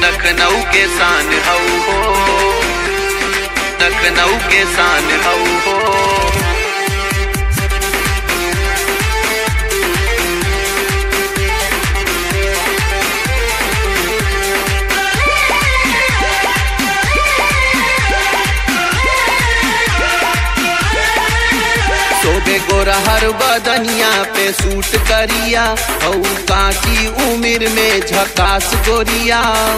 लखनऊ के शान हऊ हो, लखनऊ के शान हऊ हो। सोबे गोरा हर बदनिया पे सूट करिया, औ काची उम्र में झकास गोरिया।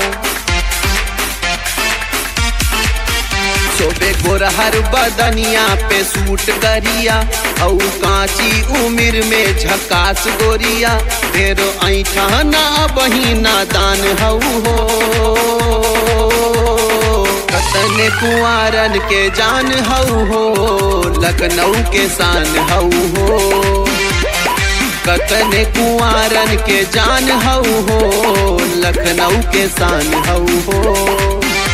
सोबे गोरा हर बदनिया पे सूट करिया, औ काची उम्र में झकास गोरिया। फेरो ऐठा ना बहिना दान हऊ हो, कतने कुंवारन के जान हऊ हो, लखनऊ के शान हऊ हो। कतने कुंवारन के जान हऊ हो, लखनऊ के शान हऊ हो।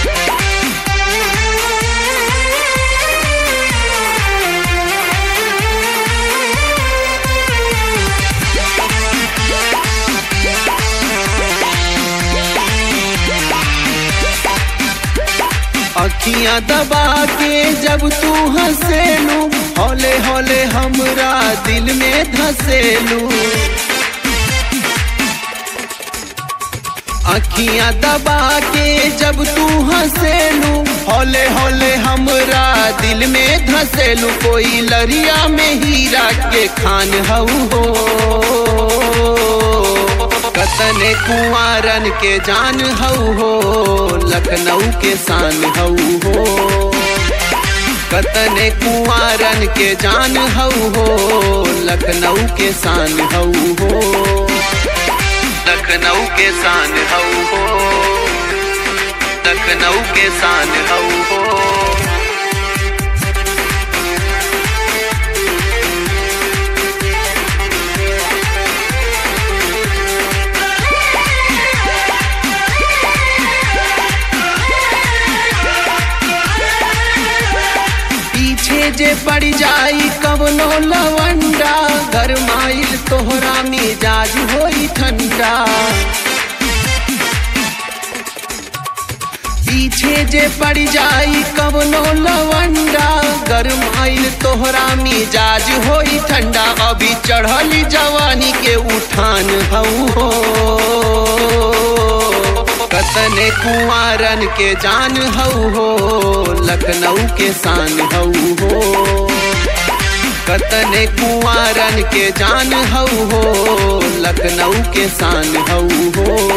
अखियां दबा के जब तू हंसेलू, हौले हौले हमरा दिल में धसेलू। अखियां दबा के जब तू हंसेलू, हौले हौले हमरा दिल में धसेलू। कोई लरिया में हीरा के खान हऊ हो, कतने कुंवारन के जान हऊ हो, लखनऊ के शान हऊ हो। कतने कुंवारन के जान हऊ हो, लखनऊ के शान हऊ हो। लखनऊ के शान हऊ हो, लखनऊ के शान हऊ हो। जे पड़ जाई कवनो लवंडा, घर माइल तोहरा मिजाज होई ठंडा। पीछे जे पड़ जाई कवनो लवंडा, घर माइल तोहरा मिजाज होई ठंडा। अभी चढ़ली जवानी के उठान हऊ हो, कतने कुंवारन के जान हऊ हो, लखनऊ के शान हऊ हो। कतने कुंवारन के जान हऊ हो, लखनऊ के शान हऊ हो।